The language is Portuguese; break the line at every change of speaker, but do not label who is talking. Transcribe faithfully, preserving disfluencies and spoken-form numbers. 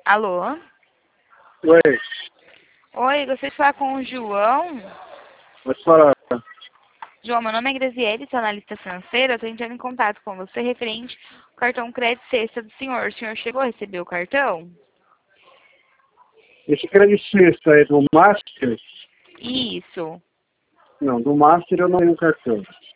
Alô?
Oi,
Oi, gostaria de falar com o João.
pode falar.
João, meu nome é Graziele, sou analista financeira. Estou entrando em contato com você referente ao cartão crédito sexta do senhor. O senhor chegou a receber o cartão?
Esse crédito sexta é do Master?
Isso.
Não, do Master eu não tenho cartão.